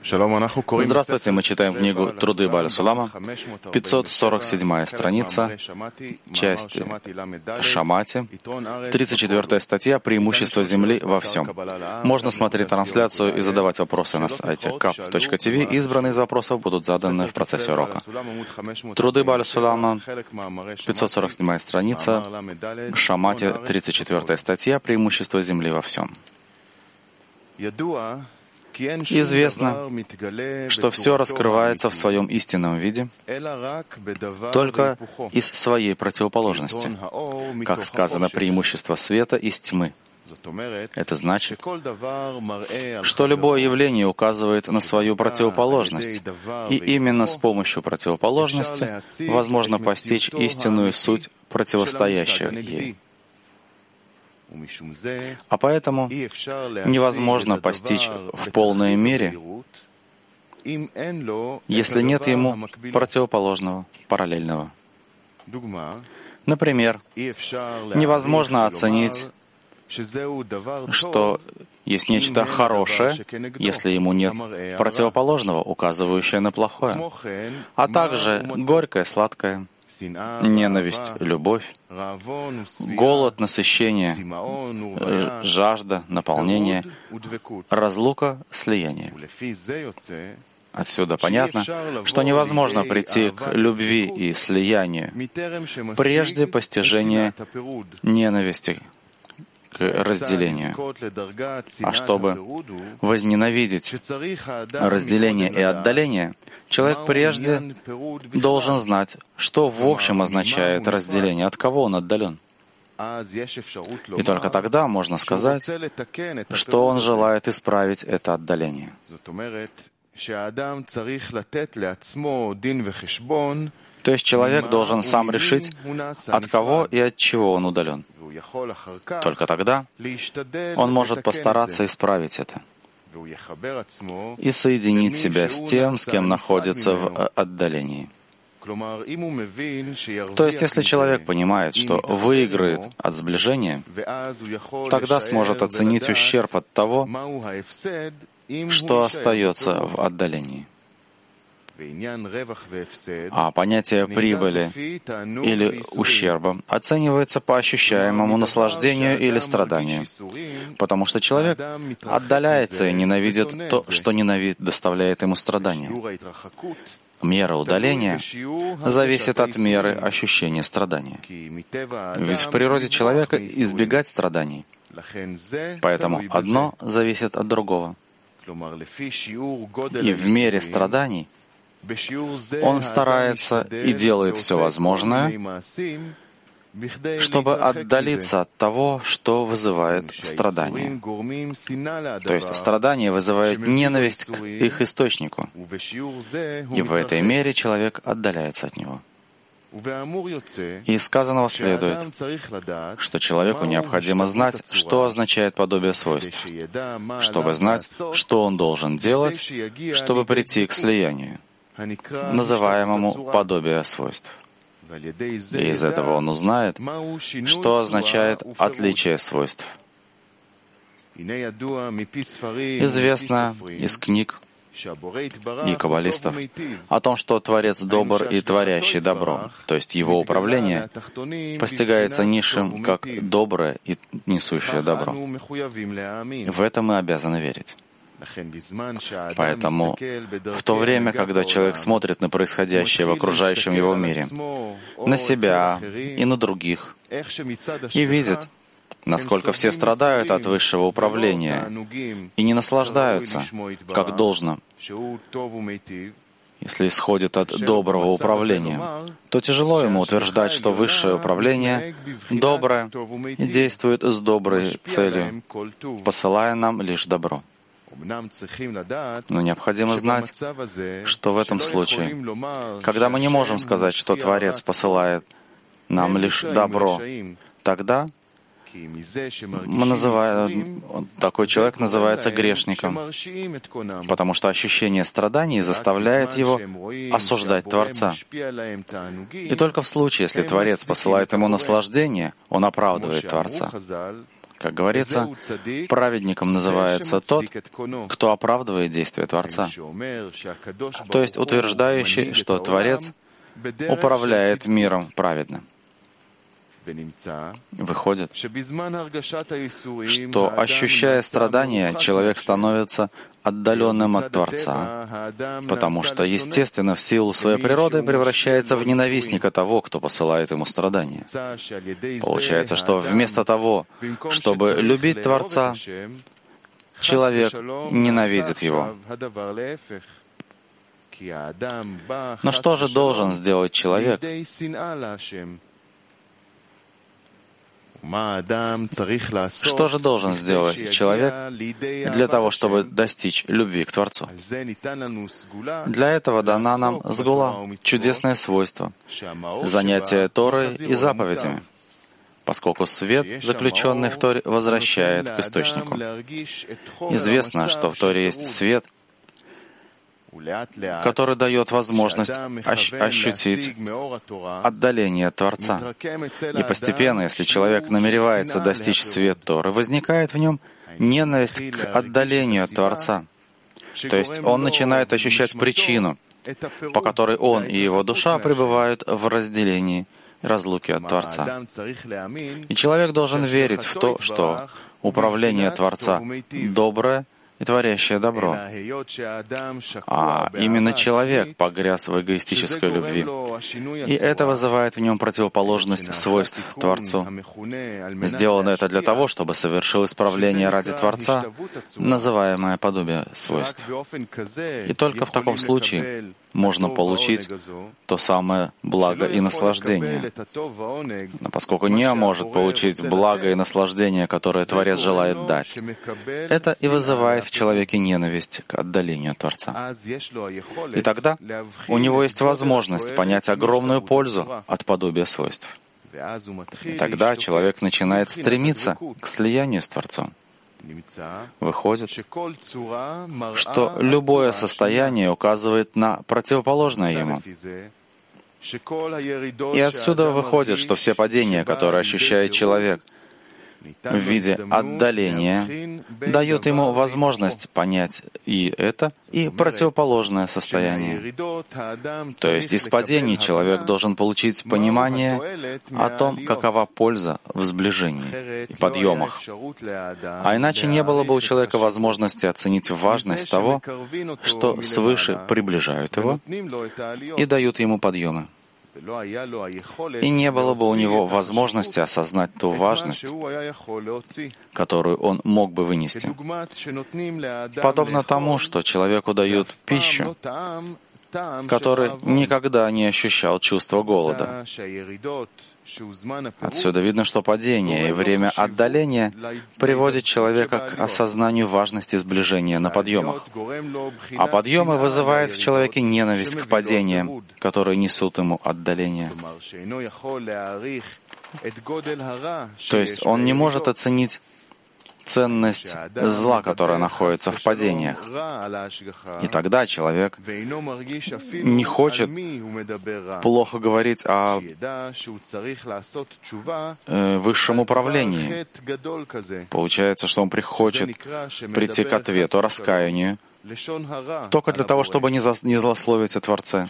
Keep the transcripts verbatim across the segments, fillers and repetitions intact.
Здравствуйте, мы читаем книгу «Труды Бааля Сулама», пятьсот сорок седьмая страница, часть Шамати, тридцать четвёртая статья «Преимущество Земли во всем». Можно смотреть трансляцию и задавать вопросы на сайте кап точка ти ви. Избранные из вопросов будут заданы в процессе урока. «Труды Бааля Сулама», пятьсот сорок седьмая страница, Шамати, тридцать четвёртая статья «Преимущество Земли во всем». Известно, что все раскрывается в своем истинном виде только из своей противоположности, как сказано, преимущество света из тьмы. Это значит, что любое явление указывает на свою противоположность, и именно с помощью противоположности возможно постичь истинную суть противостоящего ей. А поэтому невозможно постичь в полной мере, если нет ему противоположного, параллельного. Например, невозможно оценить, что есть нечто хорошее, если ему нет противоположного, указывающего на плохое, а также горькое, сладкое, ненависть, любовь, голод, насыщение, жажда, наполнение, разлука, слияние. Отсюда понятно, что невозможно прийти к любви и слиянию прежде постижения ненависти к разделению. А чтобы возненавидеть разделение и отдаление, человек прежде должен знать, что в общем означает разделение, от кого он отдален. И только тогда можно сказать, что он желает исправить это отдаление. То есть человек должен сам решить, от кого и от чего он удален. Только тогда он может постараться исправить это и соединить себя с тем, с кем находится в отдалении. То есть, если человек понимает, что выиграет от сближения, тогда сможет оценить ущерб от того, что остается в отдалении. А понятие прибыли или ущерба оценивается по ощущаемому наслаждению или страданию, потому что человек отдаляется и ненавидит то, что ненавидит, доставляет ему страдания. Мера удаления зависит от меры ощущения страдания. Ведь в природе человека избегать страданий. Поэтому одно зависит от другого. И в мере страданий он старается и делает все возможное, чтобы отдалиться от того, что вызывает страдания. То есть страдания вызывают ненависть к их источнику, и в этой мере человек отдаляется от него. И из сказанного следует, что человеку необходимо знать, что означает подобие свойств, чтобы знать, что он должен делать, чтобы прийти к слиянию, называемому подобие свойств. И из этого он узнает, что означает отличие свойств. Известно из книг и каббалистов о том, что Творец добр и творящий добро, то есть его управление постигается низшим как доброе и несущее добро. В это мы обязаны верить. Поэтому в то время, когда человек смотрит на происходящее в окружающем его мире, на себя и на других, и видит, насколько все страдают от высшего управления и не наслаждаются, как должно, если исходит от доброго управления, то тяжело ему утверждать, что высшее управление доброе и действует с доброй целью, посылая нам лишь добро. Но необходимо знать, что в этом случае, когда мы не можем сказать, что Творец посылает нам лишь добро, тогда мы называем, такой человек называется грешником, потому что ощущение страданий заставляет его осуждать Творца. И только в случае, если Творец посылает ему наслаждение, он оправдывает Творца. Как говорится, праведником называется тот, кто оправдывает действия Творца, то есть утверждающий, что Творец управляет миром праведно. Выходит, что, ощущая страдания, человек становится отдаленным от Творца, потому что, естественно, в силу своей природы превращается в ненавистника того, кто посылает ему страдания. Получается, что вместо того, чтобы любить Творца, человек ненавидит его. Но что же должен сделать человек? Что же должен сделать человек для того, чтобы достичь любви к Творцу? Для этого дана нам сгула, чудесное свойство, занятие Торой и заповедями, поскольку свет, заключенный в Торе, возвращает к источнику. Известно, что в Торе есть свет, который дает возможность ощ- ощутить отдаление от Творца. И постепенно, если человек намеревается достичь света Торы, возникает в нем ненависть к отдалению от Творца. То есть он начинает ощущать причину, по которой он и его душа пребывают в разделении, разлуке от Творца. И человек должен верить в то, что управление Творца доброе и творящее добро. А именно человек погряз в эгоистической любви. И это вызывает в нем противоположность свойств Творцу. Сделано это для того, чтобы совершил исправление ради Творца, называемое подобие свойств. И только в таком случае можно получить то самое благо и наслаждение. Но поскольку не может получить благо и наслаждение, которое Творец желает дать, это и вызывает в человеке ненависть к отдалению от Творца. И тогда у него есть возможность понять огромную пользу от подобия свойств. И тогда человек начинает стремиться к слиянию с Творцом. Выходит, что любое состояние указывает на противоположное ему. И отсюда выходит, что все падения, которые ощущает человек в виде отдаления, дают ему возможность понять и это, и противоположное состояние. То есть из падений человек должен получить понимание о том, какова польза в сближении и подъемах. А иначе не было бы у человека возможности оценить важность того, что свыше приближают его и дают ему подъемы. И не было бы у него возможности осознать ту важность, которую он мог бы вынести. Подобно тому, что человеку дают пищу, который никогда не ощущал чувства голода. Отсюда видно, что падение и время отдаления приводит человека к осознанию важности сближения на подъемах. А подъемы вызывают в человеке ненависть к падениям, которые несут ему отдаление. То есть он не может оценить ценность зла, которое находится в падениях. И тогда человек не хочет плохо говорить о э, высшем управлении. Получается, что он хочет прийти к ответу, раскаянию, только для того, чтобы не, за, не злословить о Творце.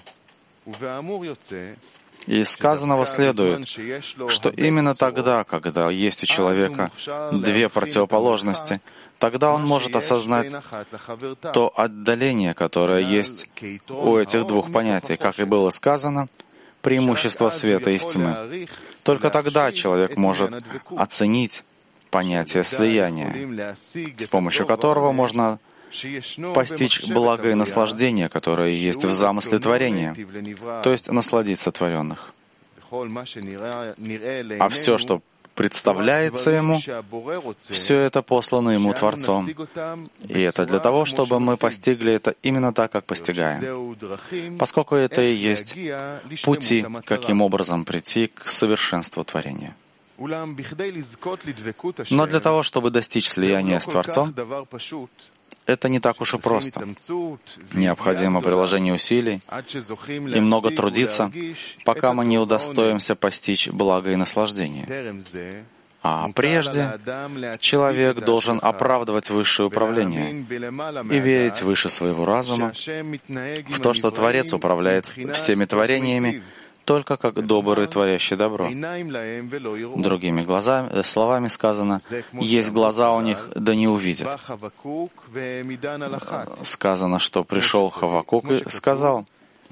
И из сказанного следует, что именно тогда, когда есть у человека две противоположности, тогда он может осознать то отдаление, которое есть у этих двух понятий. Как и было сказано, преимущество света и тьмы. Только тогда человек может оценить понятие слияния, с помощью которого можно постичь благо и наслаждение, которое есть в замысле творения, то есть насладиться творенных. А все, что представляется ему, все это послано ему Творцом. И это для того, чтобы мы постигли это именно так, как постигаем. Поскольку это и есть пути, каким образом прийти к совершенству творения. Но для того, чтобы достичь слияния с Творцом, это не так уж и просто. Необходимо приложение усилий и много трудиться, пока мы не удостоимся постичь благо и наслаждение. А прежде человек должен оправдывать высшее управление и верить выше своего разума в то, что Творец управляет всеми творениями только как добрый, творящий добро. Другими глазами, словами сказано, есть глаза у них, да не увидят. Сказано, что пришел Хавакук и сказал,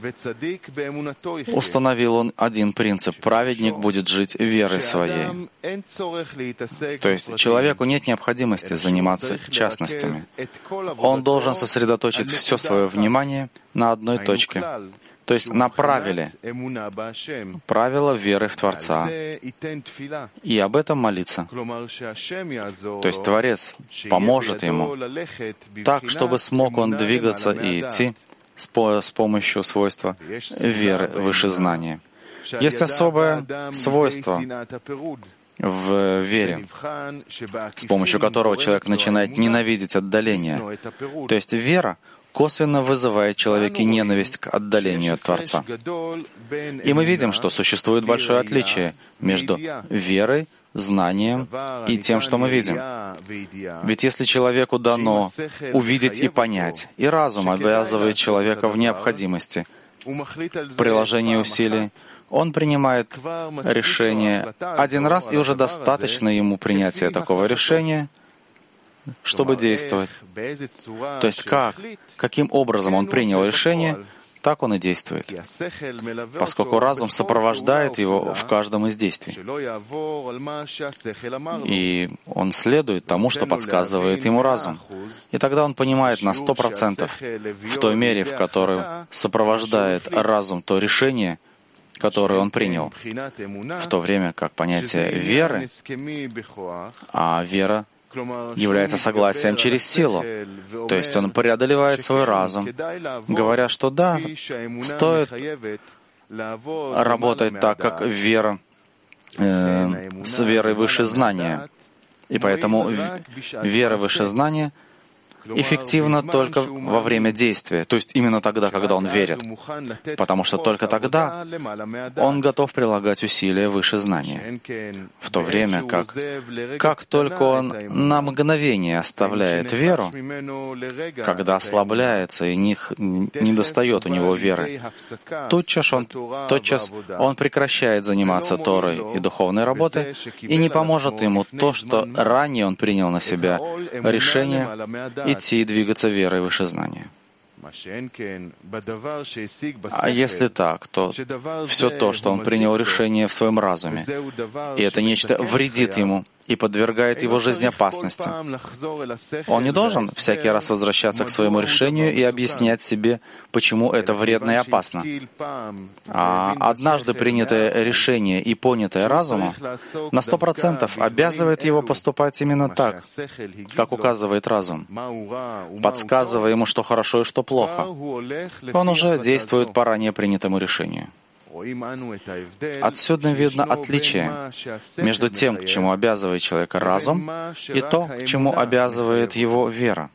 установил он один принцип: праведник будет жить верой своей. То есть человеку нет необходимости заниматься частностями. Он должен сосредоточить все свое внимание на одной точке, то есть на правиле, правило веры в Творца, и об этом молиться. То есть Творец поможет ему так, чтобы смог он двигаться и идти с помощью свойства веры выше знания. Есть особое свойство в вере, с помощью которого человек начинает ненавидеть отдаление. То есть вера косвенно вызывает в человеке ненависть к отдалению от Творца. И мы видим, что существует большое отличие между верой, знанием и тем, что мы видим. Ведь если человеку дано увидеть и понять, и разум обязывает человека в необходимости приложения усилий, он принимает решение один раз, и уже достаточно ему принятия такого решения, чтобы действовать. То есть как, каким образом он принял решение, так он и действует, поскольку разум сопровождает его в каждом из действий. И он следует тому, что подсказывает ему разум. И тогда он понимает на сто процентов в той мере, в которой сопровождает разум то решение, которое он принял, в то время как понятие веры, а вера является согласием через силу. То есть он преодолевает свой разум, говоря, что да, стоит работать так, как вера, э, с верой выше знания. И поэтому вера выше знания эффективна только во время действия, то есть именно тогда, когда он верит, потому что только тогда он готов прилагать усилия выше знания, в то время как, как только он на мгновение оставляет веру, когда ослабляется и не, не достает у него веры, тотчас он, тотчас он прекращает заниматься Торой и духовной работой, и не поможет ему то, что ранее он принял на себя решение идти и двигаться верой выше знания. А если так, то все то, что он принял решение в своем разуме, и это нечто вредит ему и подвергает его жизни опасности, он не должен всякий раз возвращаться к своему решению и объяснять себе, почему это вредно и опасно. А однажды принятое решение и понятое разумом на сто процентов обязывает его поступать именно так, как указывает разум, подсказывая ему, что хорошо и что плохо. Он уже действует по ранее принятому решению. Отсюда видно отличие между тем, к чему обязывает человека разум, и то, к чему обязывает его вера.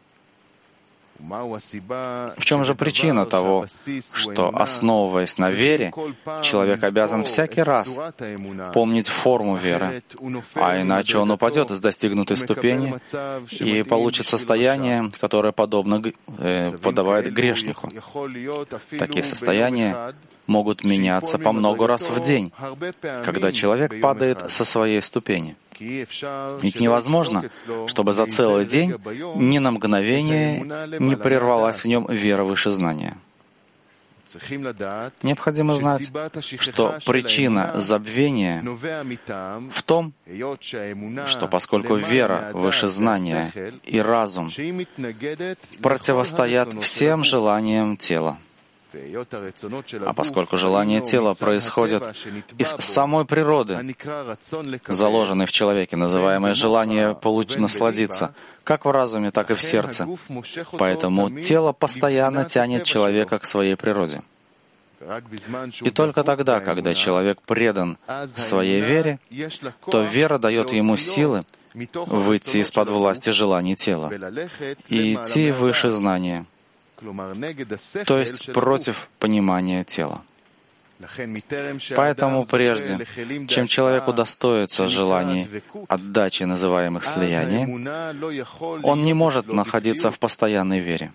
В чем же причина того, что, основываясь на вере, человек обязан всякий раз помнить форму веры, а иначе он упадет с достигнутой ступени и получит состояние, которое подобно э, подобает грешнику. Такие состояния могут меняться по много раз в день, когда человек падает со своей ступени. Ведь невозможно, чтобы за целый день ни на мгновение не прервалась в нем вера выше знания. Необходимо знать, что причина забвения в том, что поскольку вера выше знания и разум противостоят всем желаниям тела, а поскольку желания тела происходят из самой природы, заложенной в человеке, называемое желание получить насладиться, как в разуме, так и в сердце, поэтому тело постоянно тянет человека к своей природе. И только тогда, когда человек предан своей вере, то вера дает ему силы выйти из-под власти желаний тела и идти выше знания, то есть против понимания тела. Поэтому прежде, чем человек удостоится желаний отдачи, называемых слиянием, он не может находиться в постоянной вере.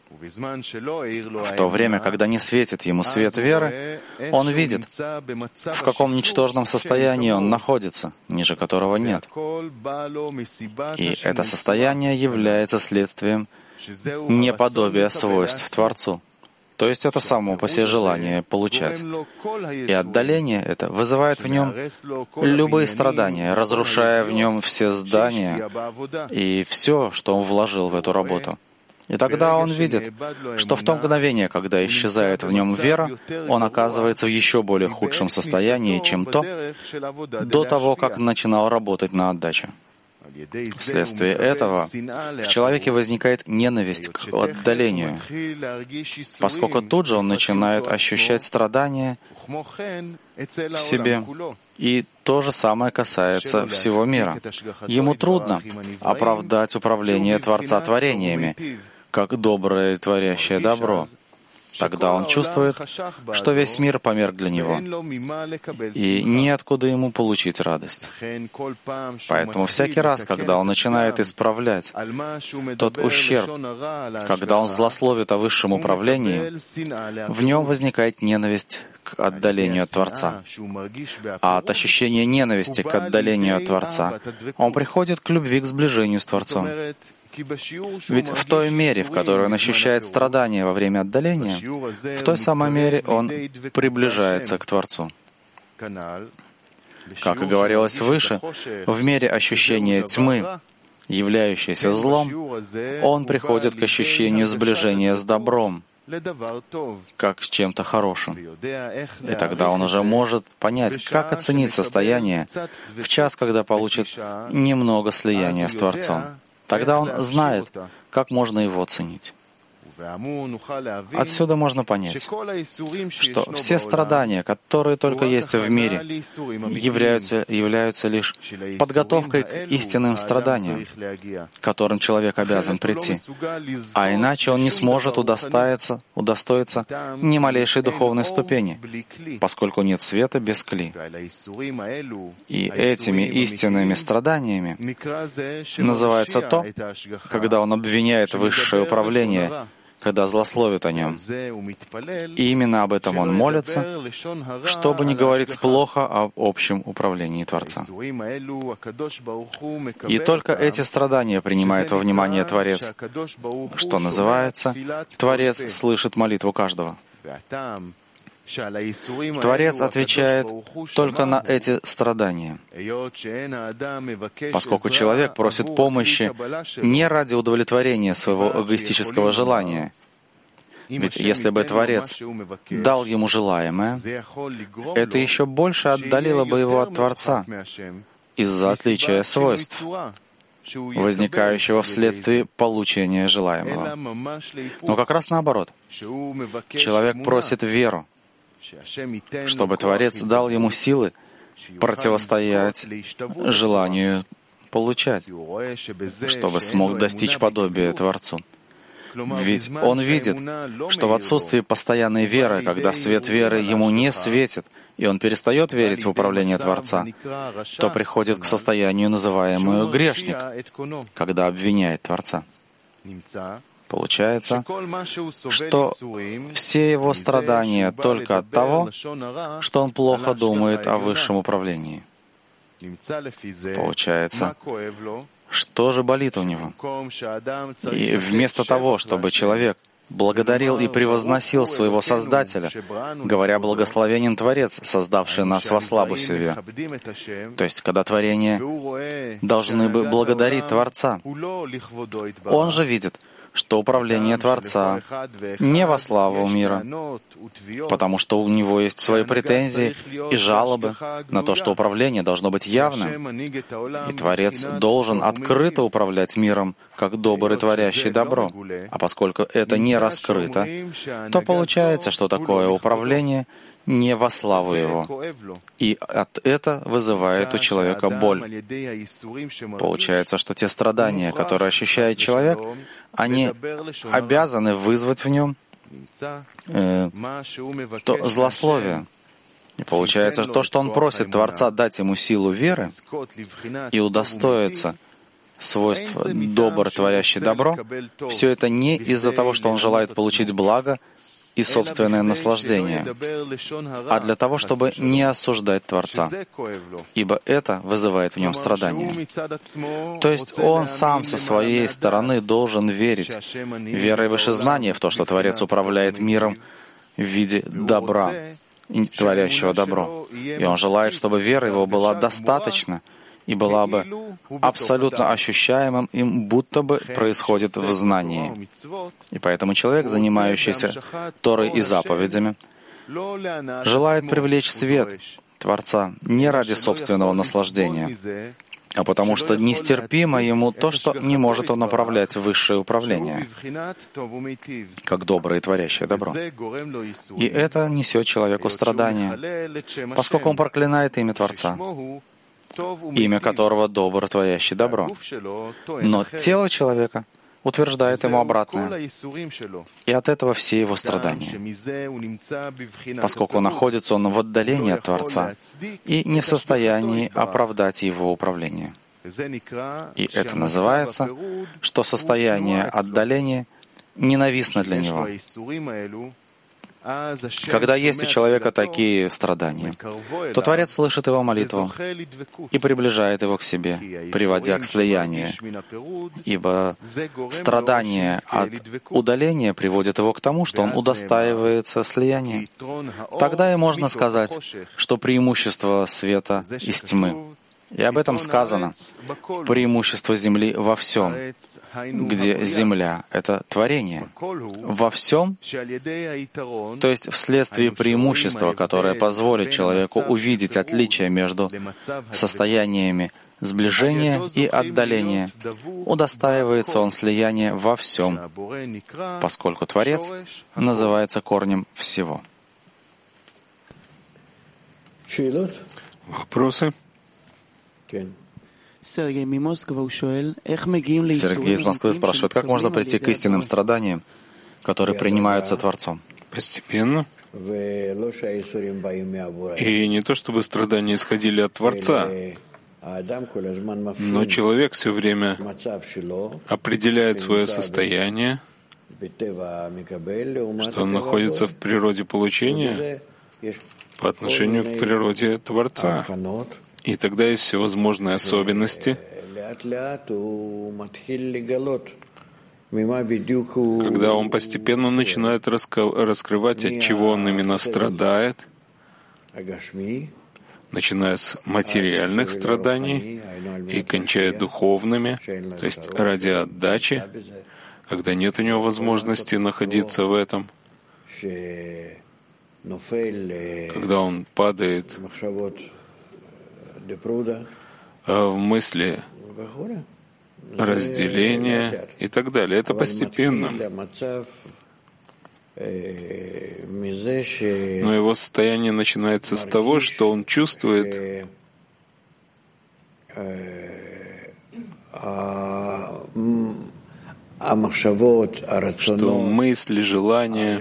В то время, когда не светит ему свет веры, он видит, в каком ничтожном состоянии он находится, ниже которого нет. И это состояние является следствием неподобия свойств Творцу. То есть это само по себе желание получать. И отдаление это вызывает в нем любые страдания, разрушая в нем все здания и все, что он вложил в эту работу. И тогда он видит, что в то мгновение, когда исчезает в нем вера, он оказывается в еще более худшем состоянии, чем то, до того, как начинал работать на отдачу. Вследствие этого в человеке возникает ненависть к отдалению, поскольку тут же он начинает ощущать страдания в себе. И то же самое касается всего мира. Ему трудно оправдать управление Творца творениями, как доброе творящее добро. Тогда он чувствует, что весь мир померк для него, и неоткуда ему получить радость. Поэтому всякий раз, когда он начинает исправлять тот ущерб, когда он злословит о высшем управлении, в нем возникает ненависть к отдалению от Творца. А от ощущения ненависти к отдалению от Творца он приходит к любви к сближению с Творцом. Ведь в той мере, в которой он ощущает страдания во время отдаления, в той самой мере он приближается к Творцу. Как и говорилось выше, в мере ощущения тьмы, являющейся злом, он приходит к ощущению сближения с добром, как с чем-то хорошим. И тогда он уже может понять, как оценить состояние в час, когда получит немного слияния с Творцом. Тогда он знает, как можно его оценить. Отсюда можно понять, что все страдания, которые только есть в мире, являются, являются лишь подготовкой к истинным страданиям, к которым человек обязан прийти. А иначе он не сможет удостоиться, удостоиться ни малейшей духовной ступени, поскольку нет света без кли. И этими истинными страданиями называется то, когда он обвиняет высшее управление, когда злословит о нем. И именно об этом он молится, чтобы не говорить плохо об общем управлении Творца. И только эти страдания принимает во внимание Творец, что называется, Творец слышит молитву каждого. Творец отвечает только на эти страдания, поскольку человек просит помощи не ради удовлетворения своего эгоистического желания. Ведь если бы Творец дал ему желаемое, это еще больше отдалило бы его от Творца из-за отличия свойств, возникающего вследствие получения желаемого. Но как раз наоборот. Человек просит веру, чтобы Творец дал ему силы противостоять желанию получать, чтобы смог достичь подобия Творцу. Ведь он видит, что в отсутствии постоянной веры, когда свет веры ему не светит, и он перестает верить в управление Творца, то приходит к состоянию, называемому грешник, когда обвиняет Творца. Получается, что все его страдания только от того, что он плохо думает о высшем управлении. Получается, что же болит у него? И вместо того, чтобы человек благодарил и превозносил своего Создателя, говоря «благословенен Творец, создавший нас во славу себе». То есть, когда творения должны бы благодарить Творца, он же видит, что управление Творца не во славу мира, потому что у него есть свои претензии и жалобы на то, что управление должно быть явным, и Творец должен открыто управлять миром, как добрый творящий добро. А поскольку это не раскрыто, то получается, что такое управление не во славу его. И от это вызывает у человека боль. Получается, что те страдания, которые ощущает человек, они обязаны вызвать в нем э, то злословие, И получается, то, что он просит Творца дать ему силу веры и удостоиться свойств добр, творящий добро, все это не из-за того, что он желает получить благо и собственное наслаждение, а для того, чтобы не осуждать Творца, ибо это вызывает в нем страдания. То есть он сам со своей стороны должен верить верой выше знания в то, что Творец управляет миром в виде добра, творящего добро. И он желает, чтобы вера его была достаточна и была бы абсолютно ощущаемым им, будто бы происходит в знании. И поэтому человек, занимающийся Торой и заповедями, желает привлечь свет Творца не ради собственного наслаждения, а потому что нестерпимо ему то, что не может он направлять в высшее управление, как доброе и творящее добро. И это несет человеку страдания, поскольку он проклинает имя Творца, имя которого добр, творящий добро. Но тело человека утверждает ему обратное, и от этого все его страдания, поскольку находится он в отдалении от Творца и не в состоянии оправдать его управление. И это называется, что состояние отдаления ненавистно для него. Когда есть у человека такие страдания, то Творец слышит его молитву и приближает его к себе, приводя к слиянию, ибо страдания от удаления приводят его к тому, что он удостаивается слияния. Тогда и можно сказать, что преимущество света из тьмы. И об этом сказано. Преимущество земли во всем, где земля — это творение. Во всем, то есть вследствие преимущества, которое позволит человеку увидеть отличие между состояниями сближения и отдаления, удостаивается он слияния во всем, поскольку Творец называется корнем всего. Вопросы? Сергей из Москвы спрашивает, как можно прийти к истинным страданиям, которые принимаются Творцом? Постепенно. И не то, чтобы страдания исходили от Творца, но человек все время определяет свое состояние, что он находится в природе получения по отношению к природе Творца. И тогда есть всевозможные особенности, когда он постепенно начинает раскрывать, от чего он именно страдает, начиная с материальных страданий и кончая духовными, то есть ради отдачи, когда нет у него возможности находиться в этом, когда он падает в мысли разделения и так далее. Это постепенно. Но его состояние начинается с того, что он чувствует, что мысли, желания,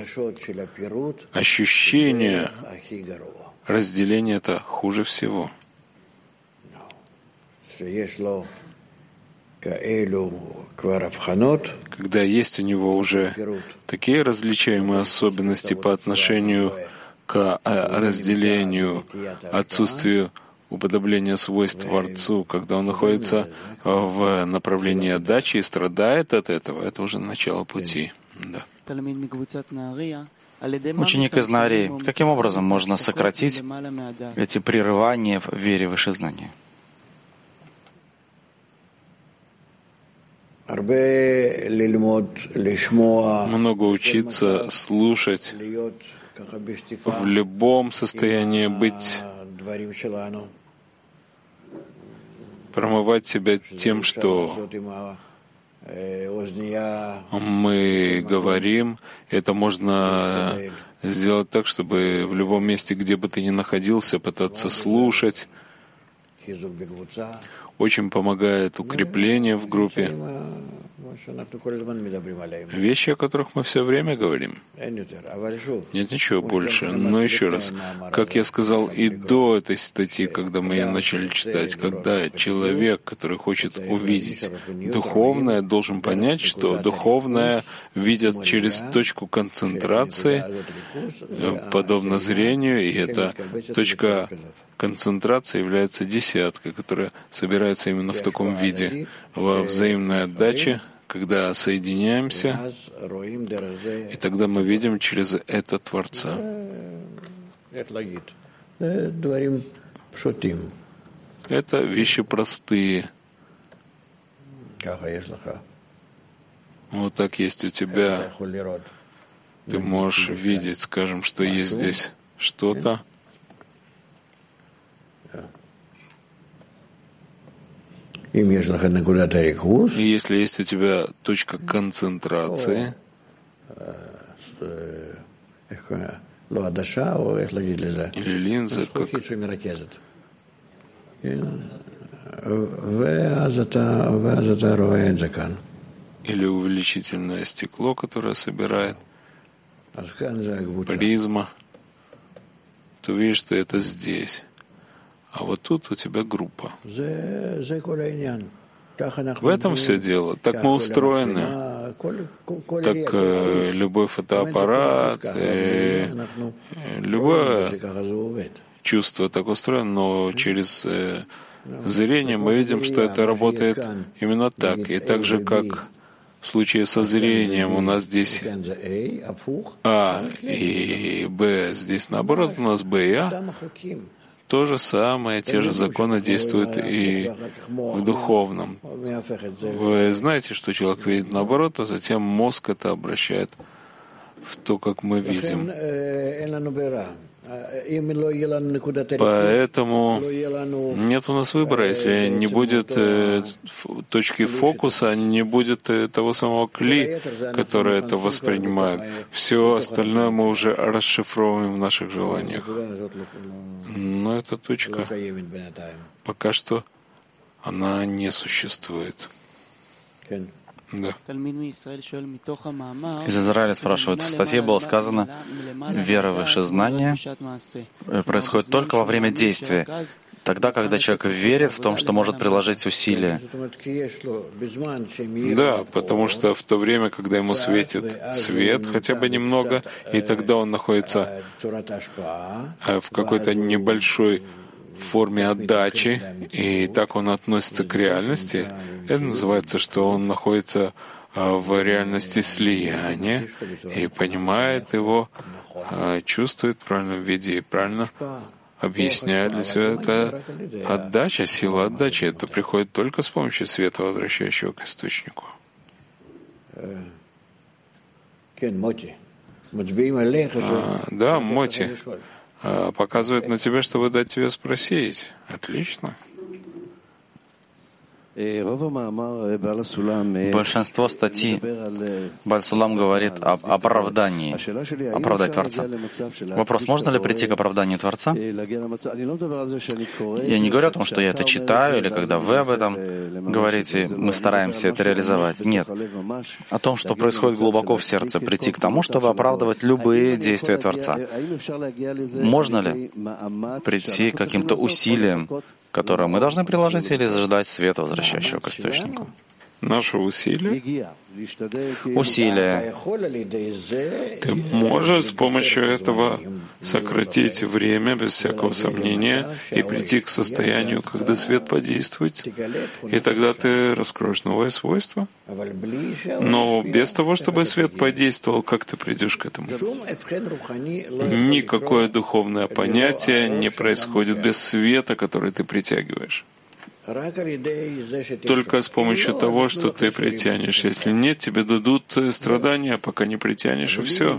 ощущения разделения — это хуже всего. Когда есть у него уже такие различаемые особенности по отношению к разделению, отсутствию уподобления свойств Творцу, когда он находится в направлении отдачи и страдает от этого, это уже начало пути. Да. Ученик из Нарии, каким образом можно сократить эти прерывания в вере выше знания? Много учиться, слушать, в любом состоянии быть, промывать себя тем, что мы говорим. Это можно сделать так, чтобы в любом месте, где бы ты ни находился, пытаться слушать. Очень помогает укрепление в группе. Вещи, о которых мы все время говорим. Нет ничего больше. Но еще раз, как я сказал и до этой статьи, когда мы ее начали читать, когда человек, который хочет увидеть духовное, должен понять, что духовное видят через точку концентрации, подобно зрению, и эта точка концентрации является десяткой, которая собирается именно в таком виде, во взаимной отдаче, когда соединяемся, и тогда мы видим через это Творца. Это вещи простые. Вот так есть у тебя. Ты можешь видеть, скажем, что есть здесь что-то. И если есть у тебя точка концентрации, или линза, как... или увеличительное стекло, которое собирает, призма, то видишь, что это здесь. А вот тут у тебя группа. В этом все дело. Так мы устроены. Так э, любой фотоаппарат, э, любое чувство так устроено, но через э, зрение мы видим, что это работает именно так. И так же, как в случае со зрением у нас здесь А и Б, здесь наоборот у нас Б и А, то же самое, те же законы действуют и в духовном. Вы знаете, что человек видит наоборот, а затем мозг это обращает в то, как мы видим. Поэтому нет у нас выбора. Если не будет э, точки фокуса, не будет э, того самого кли, который это воспринимает. Все остальное мы уже расшифровываем в наших желаниях. Но эта точка пока что она не существует. Да. Из Израиля спрашивают, в статье было сказано, вера выше знания происходит только во время действия, тогда, когда человек верит в том, что может приложить усилия. Да, потому что в то время, когда ему светит свет, хотя бы немного, и тогда он находится в какой-то небольшой форме отдачи, и так он относится к реальности, это называется, что он находится в реальности слияния и понимает его, чувствует в правильном виде и правильно объясняет для себя. Это отдача, сила отдачи. Это приходит только с помощью света, возвращающего к источнику. А, да, Моти показывает на тебя, чтобы дать тебе спросить. Отлично. Большинство статей Бааль Сулам говорит об оправдании, оправдать Творца. Вопрос, можно ли прийти к оправданию Творца? Я не говорю о том, что я это читаю, или когда вы об этом говорите, мы стараемся это реализовать. Нет. О том, что происходит глубоко в сердце, прийти к тому, чтобы оправдывать любые действия Творца. Можно ли прийти к каким-то усилиям, которое мы должны приложить, или заждать света, возвращающего к источнику? Наше усилие. Усилие. Ты можешь с помощью этого сократить время, без всякого сомнения, и прийти к состоянию, когда свет подействует, и тогда ты раскроешь новое свойство. Но без того, чтобы свет подействовал, как ты придешь к этому? Никакое духовное понятие не происходит без света, который ты притягиваешь. Только с помощью того, что ты притянешь. Если нет, тебе дадут страдания, пока не притянешь, и все.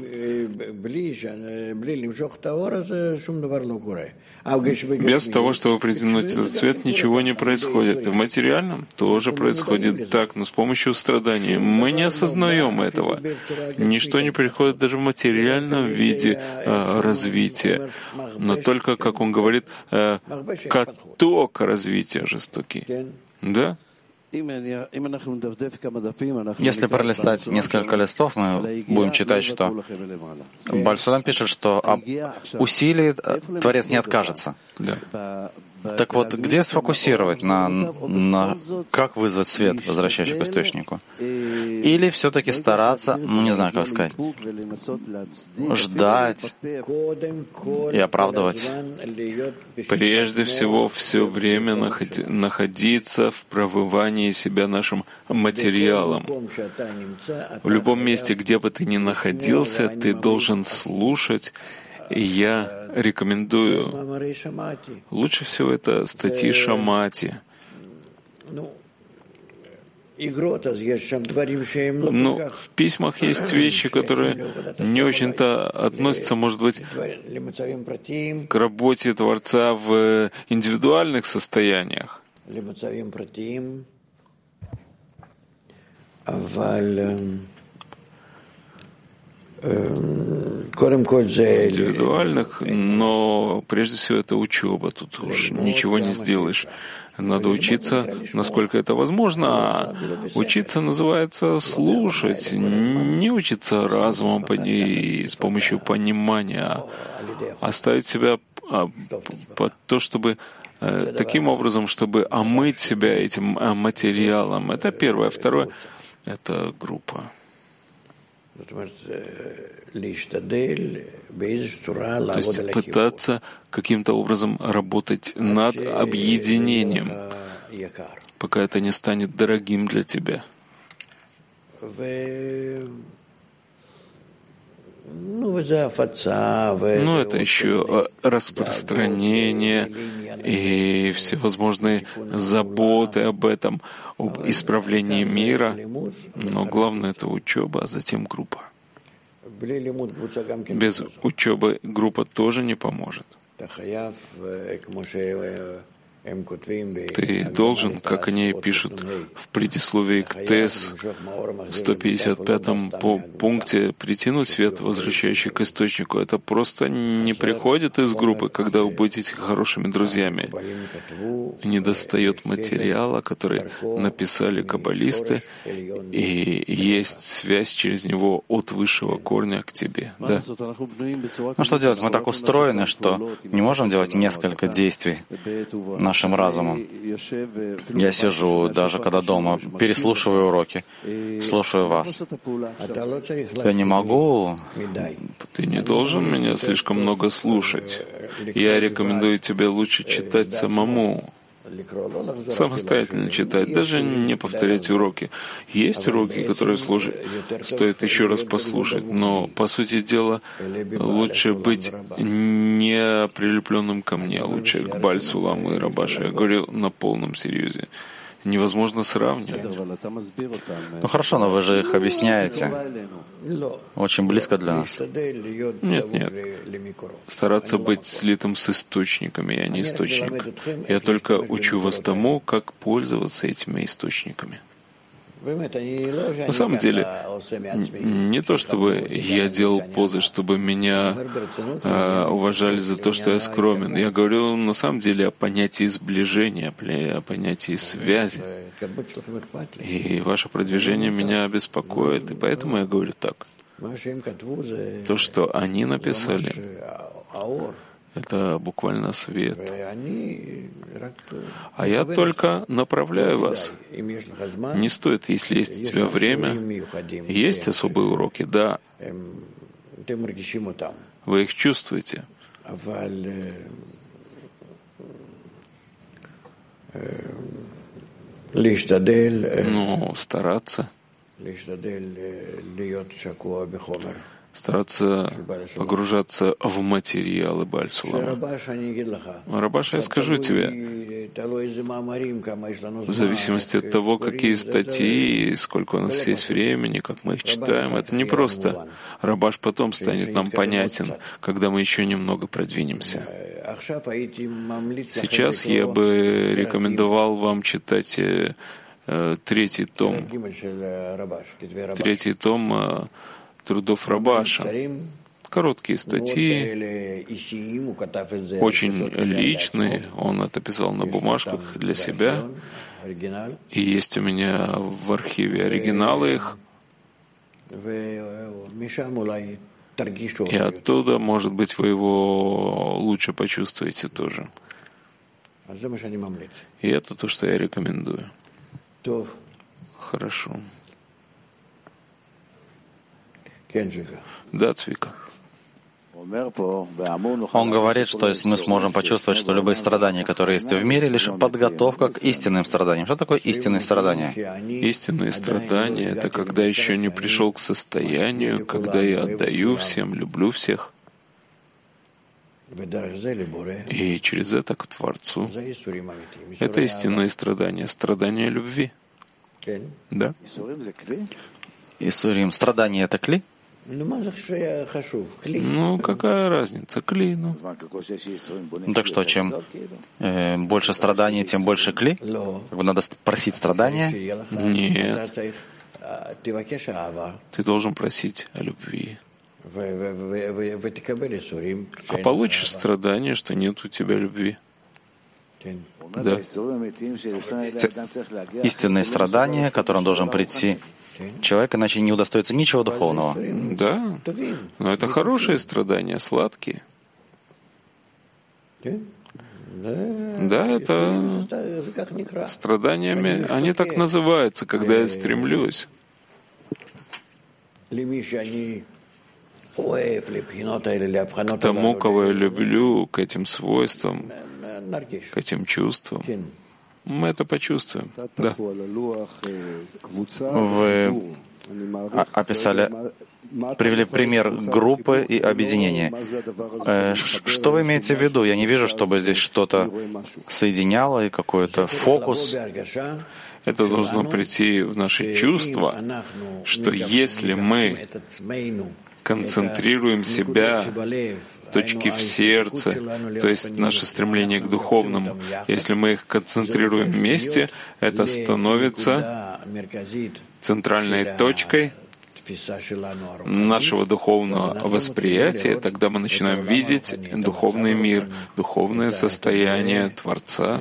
Без того, чтобы притянуть этот свет, ничего не происходит. И в материальном тоже происходит так, но с помощью страданий. Мы не осознаем этого. Ничто не приходит даже в материальном виде э, развития, но только, как он говорит, э, каток развития жестокий. Да? Если пролистать несколько листов, мы будем читать, что Бааль Сулам пишет, что об усилии Творец не откажется. Да. Так вот, где сфокусировать на, на как вызвать свет, возвращающий к источнику? Или все-таки стараться, ну не знаю, как сказать, ждать и оправдывать? Прежде всего, все время находиться в провывании себя нашим материалом. В любом месте, где бы ты ни находился, ты должен слушать. И я рекомендую, лучше всего это статьи Шамати. Ну, в письмах есть вещи, которые не очень-то относятся, может быть, к работе Творца в индивидуальных состояниях. Индивидуальных, но прежде всего это учеба. Тут уж ничего не сделаешь. Надо учиться, насколько это возможно. А учиться называется слушать, не учиться разумом и с помощью понимания, а оставить себя под то, чтобы таким образом, чтобы омыть себя этим материалом. Это первое. Второе — это группа. То есть пытаться каким-то образом работать над объединением, пока это не станет дорогим для тебя. Ну, это еще распространение и всевозможные заботы об этом, об исправлении мира. Но главное — это учеба, а затем группа. Без учебы группа тоже не поможет. Ты должен, как они пишут в предисловии к ТЭС в сто пятьдесят пятом пункте, притянуть свет, возвращающий к источнику. Это просто не приходит из группы, когда вы будете хорошими друзьями. Не достает материала, который написали каббалисты, и есть связь через него от высшего корня к тебе. Да? Ну что делать? Мы так устроены, что не можем делать несколько действий нашим разумом. Я сижу, даже когда дома, переслушиваю уроки, слушаю вас. Я не могу... Ты не должен меня слишком много слушать. Я рекомендую тебе лучше читать самому. Самостоятельно читать, даже не повторять уроки. Есть уроки, которые слушать, стоит еще раз послушать, но, по сути дела, лучше быть не прилепленным ко мне, лучше к Бааль Суламу и Рабашу. Я говорю на полном серьезе. Невозможно сравнивать. Ну хорошо, но вы же их объясняете. Очень близко для нас. Нет, нет. Стараться быть слитым с источниками, а не источник. Я только учу вас тому, как пользоваться этими источниками. На самом деле, не то чтобы я делал позы, чтобы меня э, уважали за то, что я скромен. Я говорю на самом деле о понятии сближения, о понятии связи. И ваше продвижение меня беспокоит, и поэтому я говорю так. То, что они написали, это буквально свет. А я только направляю вас. Не стоит, если есть у тебя время, есть особые уроки, да. Вы их чувствуете. Но стараться. Стараться погружаться в материалы Бааль Сулама. Рабаша, я скажу тебе, в зависимости от того, какие статьи, сколько у нас есть времени, как мы их читаем, это не просто. Рабаш потом станет нам понятен, когда мы еще немного продвинемся. Сейчас я бы рекомендовал вам читать э, третий том. Третий том э, трудов Рабаша. Короткие статьи, очень личные. Он это писал на бумажках для себя. И есть у меня в архиве оригиналы их. И оттуда, может быть, вы его лучше почувствуете тоже. И это то, что я рекомендую. Хорошо. Да, Цвика. Он говорит, что если мы сможем почувствовать, что любые страдания, которые есть в мире, лишь подготовка к истинным страданиям. Что такое истинные страдания? Истинные страдания — это когда еще не пришел к состоянию, когда я отдаю всем, люблю всех. И через это к Творцу. Это истинные страдания, страдания любви. Да? Исурим. Страдания — это кли? Ну, какая разница? Кли, ну. Ну так что, чем э, больше страданий, тем больше кли? Как бы надо просить страдания? Нет. Ты должен просить о любви. А получишь страдания, что нет у тебя любви. Да. Истинные страдания, к которым должен прийти человек, иначе не удостоится ничего духовного. Да, но это хорошие страдания, сладкие. Да, это страданиями, они так называются, когда я стремлюсь. К тому, кого я люблю, к этим свойствам, к этим чувствам. Мы это почувствуем. Да. Вы описали, привели пример группы и объединения. Что вы имеете в виду? Я не вижу, чтобы здесь что-то соединяло и какой-то фокус. Это должно прийти в наши чувства, что если мы концентрируем себя, точки в сердце, то есть наше стремление к духовному, если мы их концентрируем вместе, это становится центральной точкой нашего духовного восприятия, тогда мы начинаем видеть духовный мир, духовное состояние Творца.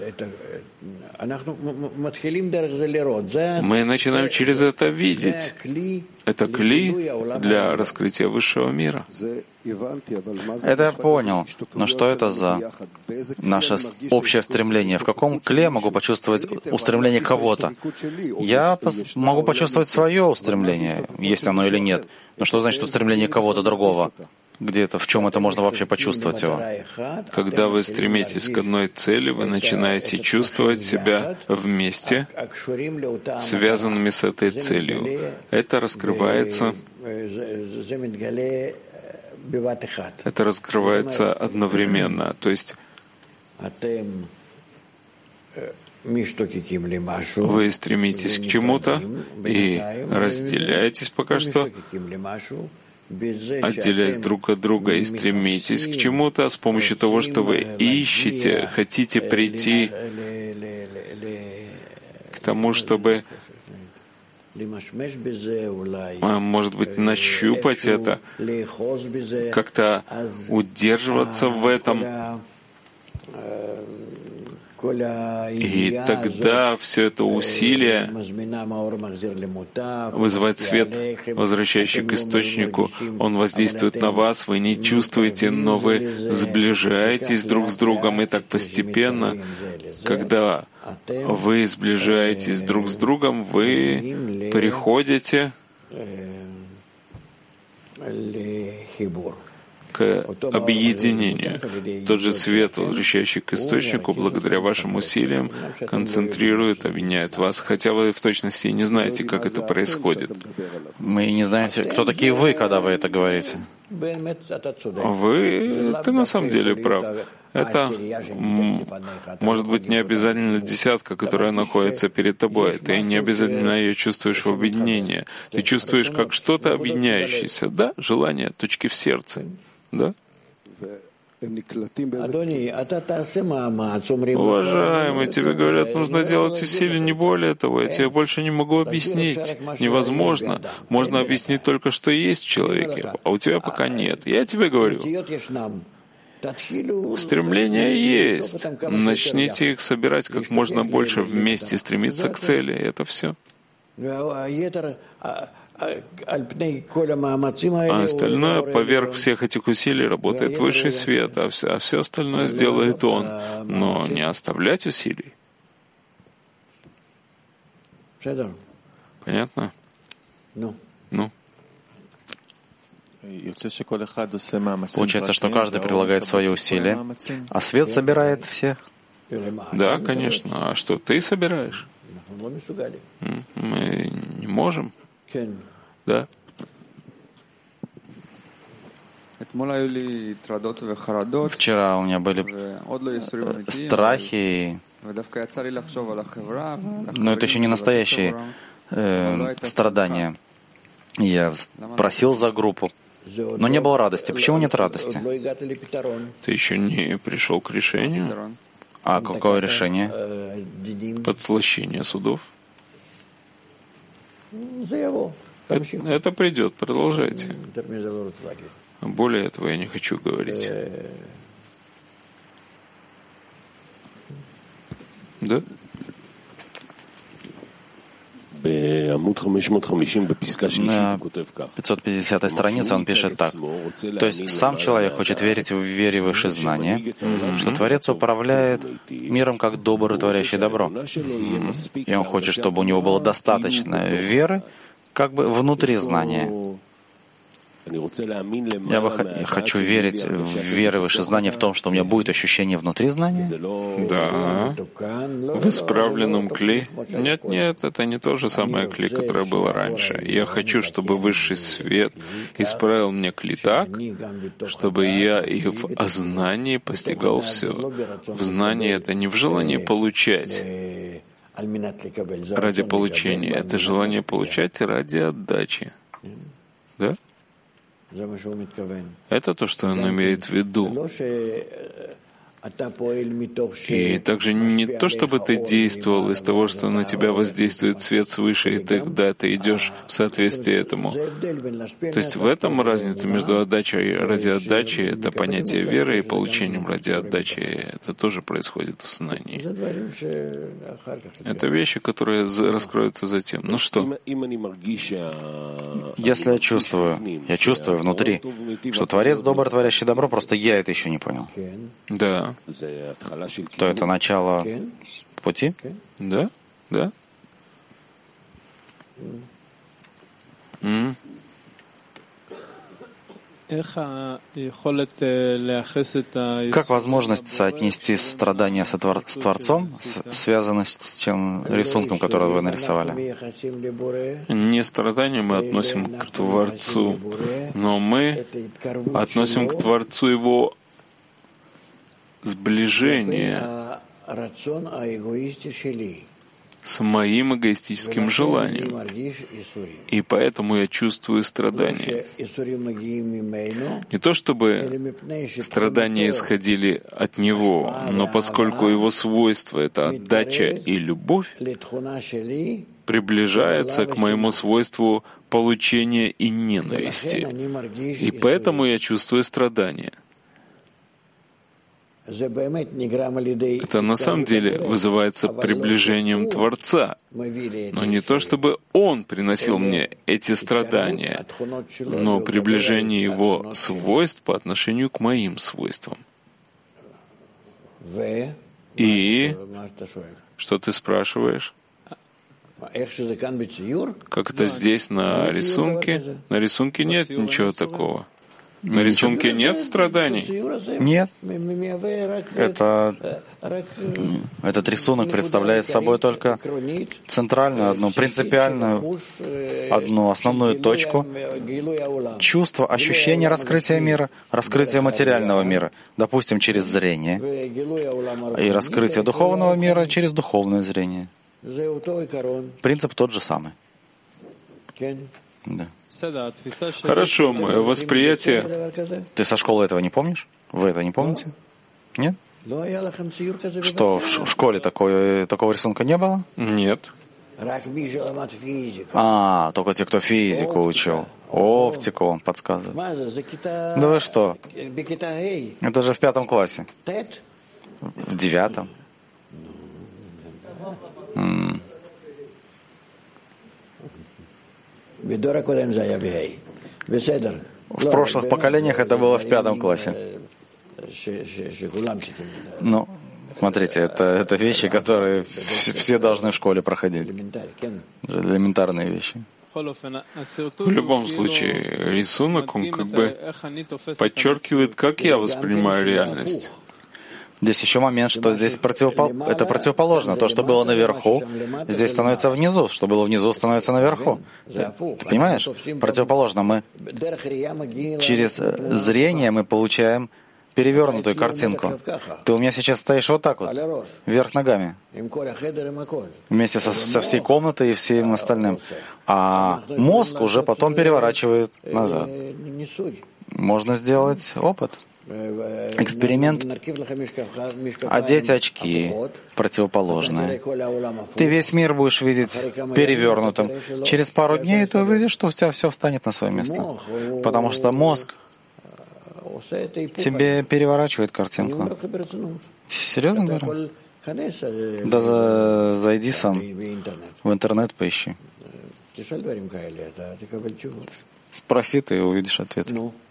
Мы начинаем через это видеть. Это кли для раскрытия высшего мира. Это я понял. Но что это за наше общее стремление? В каком кле я могу почувствовать устремление кого-то? Я могу почувствовать свое устремление, есть оно или нет. Но что значит устремление кого-то другого? Где-то, в чем это можно вообще почувствовать его? Когда вы стремитесь к одной цели, вы начинаете чувствовать себя вместе, связанными с этой целью. Это раскрывается, это раскрывается одновременно. То есть вы стремитесь к чему-то и разделяетесь пока что, отделяясь друг от друга, и стремитесь к чему-то с помощью того, что вы ищете, хотите прийти к тому, чтобы, может быть, нащупать это, как-то удерживаться в этом. И тогда все это усилие вызывает свет, возвращающий к источнику. Он воздействует на вас, вы не чувствуете, но вы сближаетесь друг с другом. И так постепенно, когда вы сближаетесь друг с другом, вы приходите к объединению. Тот же свет, возвращающий к источнику, благодаря вашим усилиям, концентрирует, объединяет вас, хотя вы в точности не знаете, как это происходит. Мы не знаете, кто такие вы, когда вы это говорите. Вы, ты на самом деле прав. Это может быть не обязательно десятка, которая находится перед тобой. Ты не обязательно ее чувствуешь в объединении. Ты чувствуешь как что-то объединяющееся. Да, желание, точки в сердце. Да? Уважаемый, тебе говорят, нужно делать усилия, не более того. Я тебе больше не могу объяснить. Невозможно. Можно объяснить только, что есть в человеке, а у тебя пока нет. Я тебе говорю. Стремления есть. Начните их собирать как можно больше, вместе стремиться к цели. Это все. А остальное, поверх всех этих усилий, работает высший свет, а все, а все остальное сделает он. Но не оставлять усилий. Понятно? Ну. Получается, что каждый прилагает свои усилия, а свет собирает всех. Да, конечно. А что ты собираешь? Мы не можем. Да. Вчера у меня были страхи, но это еще не настоящие э, страдания. Я просил за группу, но не было радости. Почему нет радости? Ты еще не пришел к решению? А какое решение? Подслащение судов. Это, это придет, продолжайте. Более этого я не хочу говорить. Да? На пятьсот пятидесятой странице он пишет так. То есть сам человек хочет верить в вере выше знания, mm-hmm. что Творец управляет миром как добрый, творящий добро. Mm-hmm. И он хочет, чтобы у него было достаточно веры, как бы внутри знания. Я бы хочу верить в веру выше знания в том, что у меня будет ощущение внутри знания. Да. В исправленном кли. Нет, нет, это не то же самое кли, которое было раньше. Я хочу, чтобы высший свет исправил мне кли так, чтобы я и в ознании постигал все. В знании это не в желании получать ради получения, это желание получать ради отдачи. Да? Это то, что он имеет в виду. И также не то, чтобы ты действовал из того, что на тебя воздействует свет свыше, и тогда ты идешь в соответствии этому. То есть в этом разница между отдачей ради отдачи, это понятие веры, и получением ради отдачи, это тоже происходит в знании. Это вещи, которые раскроются затем. Ну что? Если я чувствую, я чувствую внутри, что Творец добр, творящий добро, просто я это еще не понял. Да. То это начало пути? Да, да. Mm. Как возможность соотнести страдания со твор- с Творцом, с- связано с тем рисунком, который вы нарисовали? Не страдания мы относим к Творцу, но мы относим к Творцу его сближение с моим эгоистическим желанием. И поэтому я чувствую страдания. Не то чтобы страдания исходили от него, но поскольку его свойство — это отдача и любовь, приближается к моему свойству получения и ненависти. И поэтому я чувствую страдания. Это на самом деле вызывается приближением Творца, но не то, чтобы Он приносил мне эти страдания, но приближение Его свойств по отношению к моим свойствам. И что ты спрашиваешь? Как это здесь на рисунке? На рисунке нет ничего такого. На рисунке нет страданий? Нет. Это, этот рисунок представляет собой только центральную, одну принципиальную, одну основную точку. Чувство, ощущение раскрытия мира, раскрытие материального мира, допустим, через зрение, и раскрытие духовного мира через духовное зрение. Принцип тот же самый. Да. Хорошо, мое восприятие... Ты со школы этого не помнишь? Вы это не помните? Нет? Что, в школе такой, такого рисунка не было? Нет. А, только те, кто физику учил. Оптику он подсказывает. Да вы что? Это же в пятом классе. В девятом. М. В прошлых поколениях это было в пятом классе. Ну, смотрите, это, это вещи, которые все должны в школе проходить. Элементарные вещи. В любом случае, рисунок, он как бы подчеркивает, как я воспринимаю реальность. Здесь еще момент, что здесь противопол... это противоположно. То, что было наверху, здесь становится внизу. Что было внизу, становится наверху. Ты, ты понимаешь? Противоположно. Мы через зрение мы получаем перевернутую картинку. Ты у меня сейчас стоишь вот так вот, вверх ногами, вместе со, со всей комнатой и всем остальным. А мозг уже потом переворачивает назад. Можно сделать опыт. Эксперимент. Одеть очки противоположные. Ты весь мир будешь видеть перевернутым. Через пару дней ты увидишь, что у тебя все встанет на свое место. Потому что мозг тебе переворачивает картинку. Серьезно говорю? Да за, зайди сам в интернет, поищи. Спроси, ты увидишь ответ.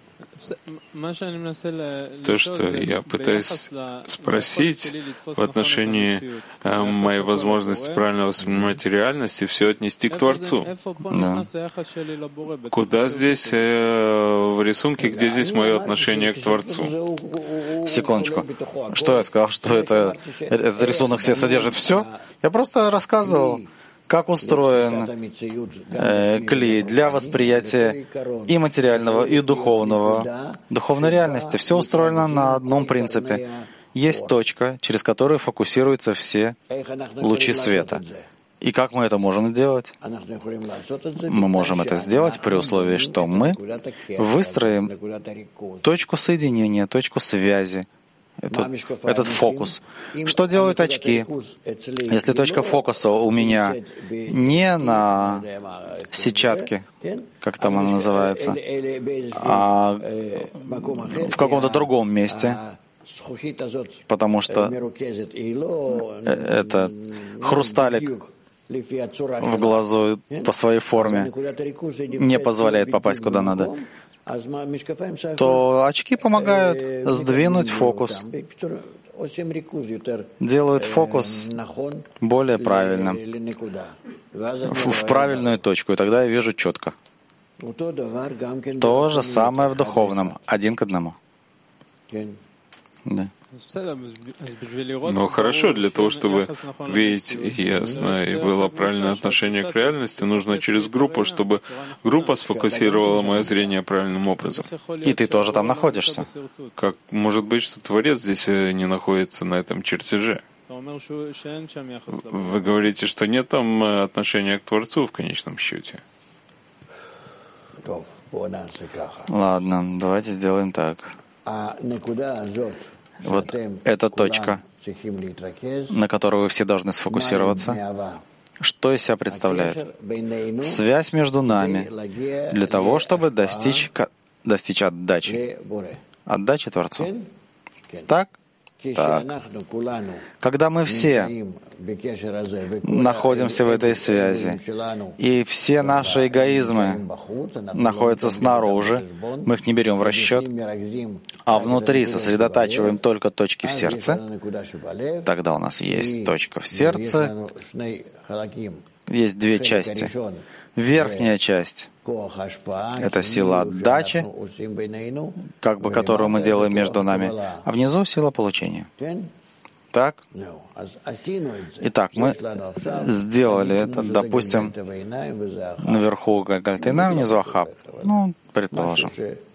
То, что я пытаюсь спросить в отношении э, моей возможности правильно воспринимать реальность и все отнести к Творцу. Да. Куда здесь э, в рисунке, где здесь мое отношение к Творцу? Секундочку. Что я сказал, что это, этот рисунок все содержит все? Я просто рассказывал, как устроен э, клей для восприятия и материального, и духовного, духовной реальности. Все устроено на одном принципе. Есть точка, через которую фокусируются все лучи света. И как мы это можем делать? Мы можем это сделать при условии, что мы выстроим точку соединения, точку связи, Этот, этот фокус. Что делают очки? Если точка фокуса у меня не на сетчатке, как там она называется, а в каком-то другом месте, потому что это хрусталик в глазу по своей форме не позволяет попасть куда надо, то очки помогают сдвинуть фокус, делают фокус более правильным, в, в правильную точку, и тогда я вижу четко. То же самое в духовном, один к одному. Да. Ну хорошо, для того, чтобы видеть ясно и было правильное отношение к реальности, нужно через группу, чтобы группа сфокусировала мое зрение правильным образом. И ты тоже там находишься. Как может быть, что Творец здесь не находится на этом чертеже? Вы говорите, что нет там отношения к Творцу в конечном счете. Ладно, давайте сделаем так. Вот эта точка, на которую вы все должны сфокусироваться, что из себя представляет? Связь между нами для того, чтобы достичь, достичь отдачи. Отдачи Творцу. Так? Так. Когда мы все находимся в этой связи, и все наши эгоизмы находятся снаружи, мы их не берем в расчет, а внутри сосредотачиваем только точки в сердце, тогда у нас есть точка в сердце, есть две части. Верхняя часть — это сила отдачи, как бы которую мы делаем между нами, а внизу — сила получения. Так? Итак, мы сделали это, допустим, наверху Гальгальт-Эйнаим, внизу Ахав. Ну, предположим.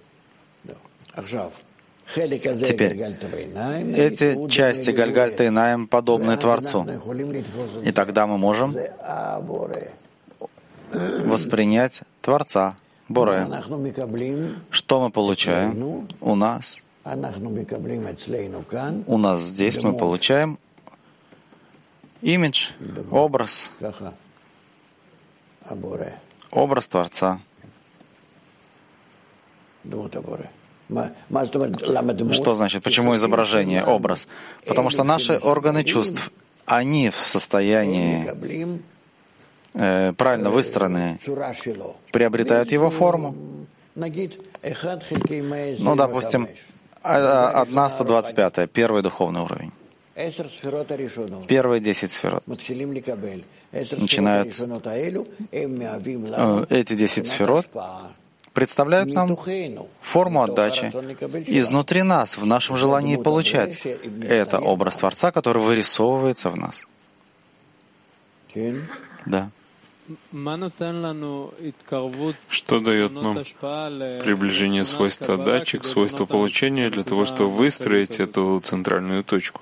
Теперь, эти части Гальгальт-Эйнаим подобны Творцу. И тогда мы можем воспринять Творца, Боре. Что мы получаем у нас? У нас здесь мы получаем имидж, образ, образ Творца. Что значит, почему изображение, образ? Потому что наши органы чувств, они в состоянии, э, правильно выстроенные, приобретают его форму. Ну, допустим, одна сто двадцать пятая, первый духовный уровень. Первые десять сферот начинают, э, эти десять сферот представляют нам форму отдачи изнутри нас, в нашем желании получать. Это образ Творца, который вырисовывается в нас. Да. Что дает нам приближение свойства отдачи к свойству получения для того, чтобы выстроить эту центральную точку?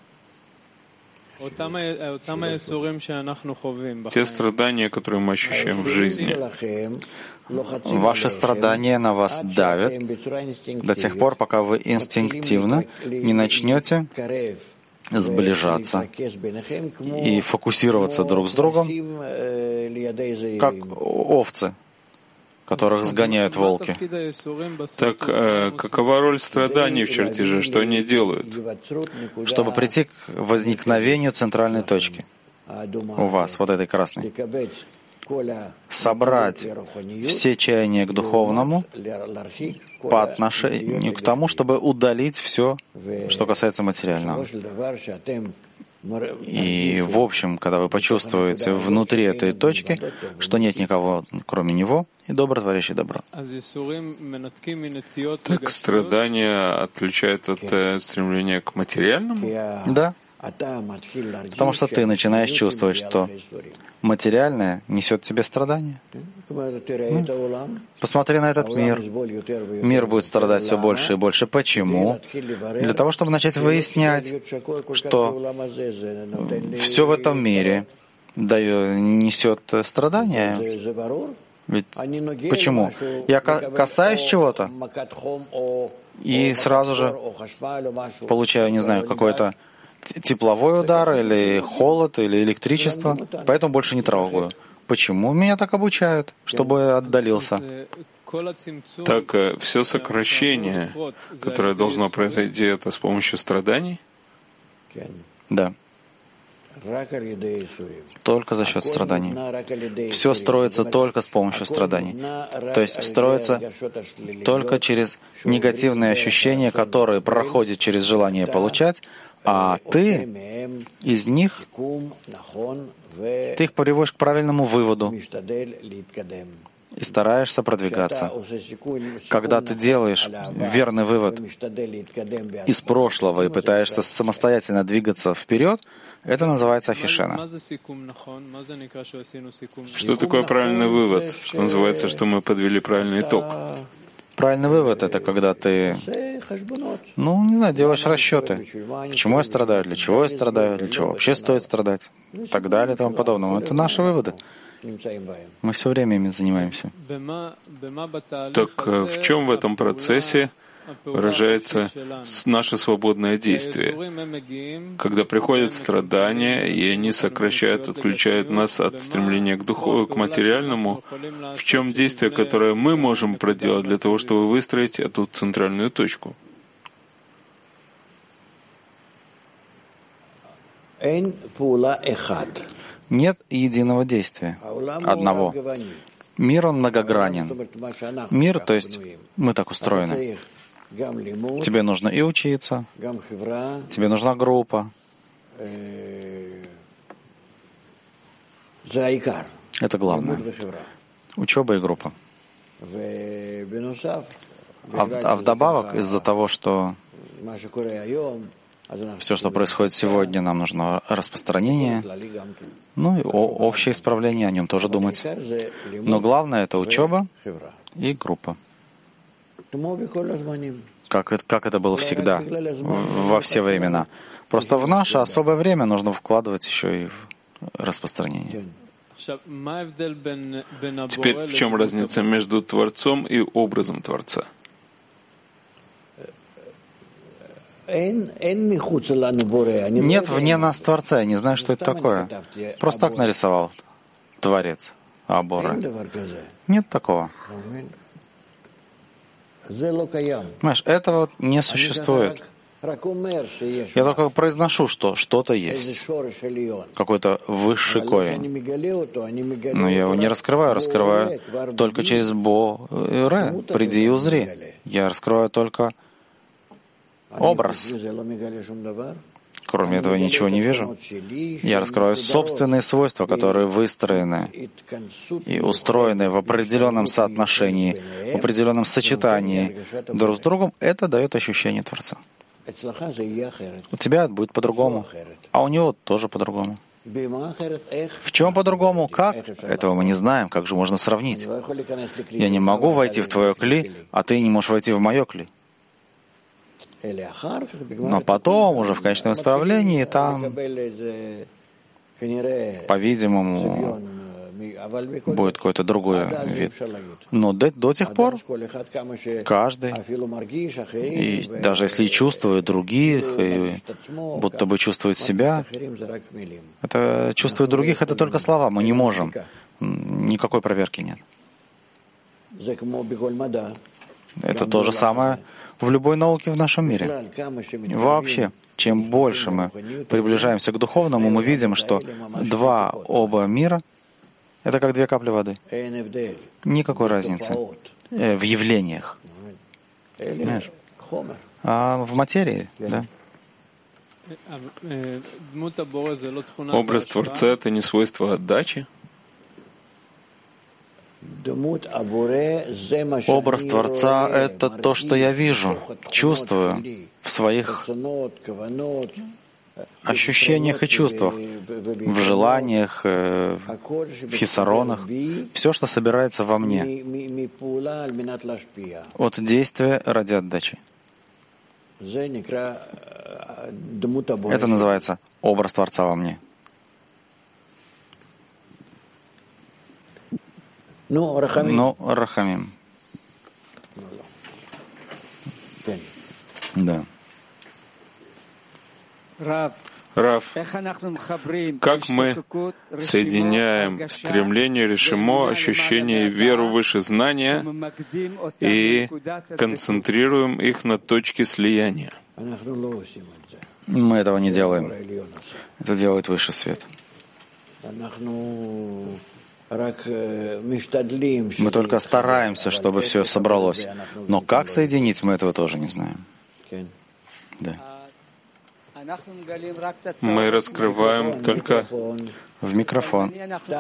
Те страдания, которые мы ощущаем в жизни. Ваши страдания на вас давят до тех пор, пока вы инстинктивно не начнете сближаться и фокусироваться друг с другом, как овцы, которых сгоняют волки. Так э, какова роль страданий в чертеже? Что они делают? Чтобы прийти к возникновению центральной точки у вас, вот этой красной. Собрать все чаяния к духовному по отношению к тому, чтобы удалить все, что касается материального. И в общем, когда вы почувствуете внутри этой точки, что нет никого, кроме него, и добротворящий добро. Так страдания отключают от э, стремления к материальному? Да. Потому что ты начинаешь чувствовать, что материальное несет тебе страдания. Ну, посмотри на этот мир. Мир будет страдать все больше и больше. Почему? Для того, чтобы начать выяснять, что все в этом мире несет страдания. Ведь почему? Я касаюсь чего-то и сразу же получаю, не знаю, какой-то тепловой удар, или холод, или электричество, поэтому больше не трогаю. Почему меня так обучают, чтобы отдалился? Так все сокращение, которое должно произойти, это с помощью страданий? Да. Только за счет страданий. Все строится только с помощью страданий. То есть строится только через негативные ощущения, которые проходят через желание получать, а ты из них, ты их приводишь к правильному выводу и стараешься продвигаться. Когда ты делаешь верный вывод из прошлого и пытаешься самостоятельно двигаться вперед, это называется афишена. Что такое правильный вывод? Что называется, что мы подвели правильный итог? Правильный вывод — это когда ты, ну, не знаю, делаешь расчеты. Почему я страдаю, для чего я страдаю, для чего вообще стоит страдать, и так далее и тому подобное. Это наши выводы. Мы все время ими занимаемся. Так в чем в этом процессе выражается наше свободное действие? Когда приходят страдания, и они сокращают, отключают нас от стремления к духу, к материальному, в чем действие, которое мы можем проделать для того, чтобы выстроить эту центральную точку? Нет единого действия, одного. Мир, он многогранен. Мир, то есть мы так устроены. Тебе нужно и учиться, тебе нужна группа. Это главное. Учеба и группа. А, а вдобавок, из-за того, что все, что происходит сегодня, нам нужно распространение, ну и о- общее исправление, о нем тоже думать. Но главное — это учеба и группа. Как это, как это было всегда, во все времена. Просто в наше особое время нужно вкладывать еще и в распространение. Теперь в чем разница между Творцом и образом Творца? Нет вне нас Творца, я не знаю, что это такое. Просто так нарисовал Творец Абора. Нет такого. Понимаешь, этого не существует. Я только произношу, что что-то есть, какой-то высший корень. Но я его не раскрываю, раскрываю только через Бо-Ре, приди и узри. Я раскрываю только образ. Кроме этого ничего не вижу. Я раскрываю собственные свойства, которые выстроены и устроены в определенном соотношении, в определенном сочетании друг с другом. Это дает ощущение Творца. У тебя будет по-другому, а у него тоже по-другому. В чем по-другому? Как? Этого мы не знаем. Как же можно сравнить? Я не могу войти в твое кли, а ты не можешь войти в мое кли. Но потом, уже в конечном исправлении, там, по-видимому, будет какой-то другой вид. Но до, до тех пор каждый, и даже если чувствует других, и будто бы чувствует себя, это чувствует других, это только слова, мы не можем. Никакой проверки нет. Это то же самое в любой науке в нашем мире. Вообще, чем больше мы приближаемся к духовному, мы видим, что два оба мира — это как две капли воды. Никакой разницы в явлениях. Понимаешь? А в материи, да? Образ Творца — это не свойство отдачи? Образ Творца — это то, что я вижу, чувствую в своих ощущениях и чувствах, в желаниях, в хисаронах, все, что собирается во мне от действия ради отдачи. Это называется образ Творца во мне. Ну, рахамим. Да. Рав, как мы соединяем стремление решимо, ощущение и веру выше знания и концентрируем их на точке слияния? Мы этого не делаем. Это делает высший свет. Мы только стараемся, чтобы все собралось. Но как соединить, мы этого тоже не знаем. Да. Мы раскрываем только в микрофон.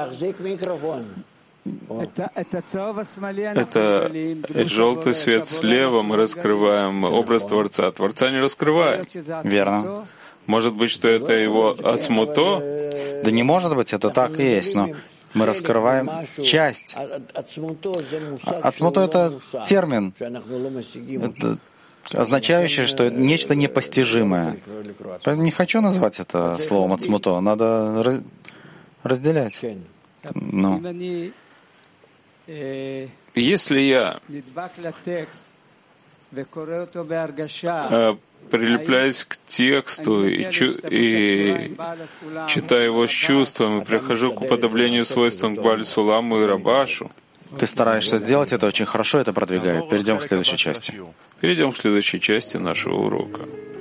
Это желтый свет слева, мы раскрываем образ Творца. Творца не раскрываем. Верно. Может быть, что это его ацмуто? Да не может быть, это так и есть, но мы раскрываем часть. Ацмуто — это термин, это означающий, что это нечто непостижимое. Поэтому не хочу назвать это словом ацмуто, надо раз, разделять. Ну. Если я прилепляюсь к тексту и, чу- и читаю его с чувством, и прихожу к уподоблению свойствам к Бааль Суламу и Рабашу, ты стараешься сделать это очень хорошо, это продвигает. Перейдем к следующей части. Перейдем к следующей части нашего урока.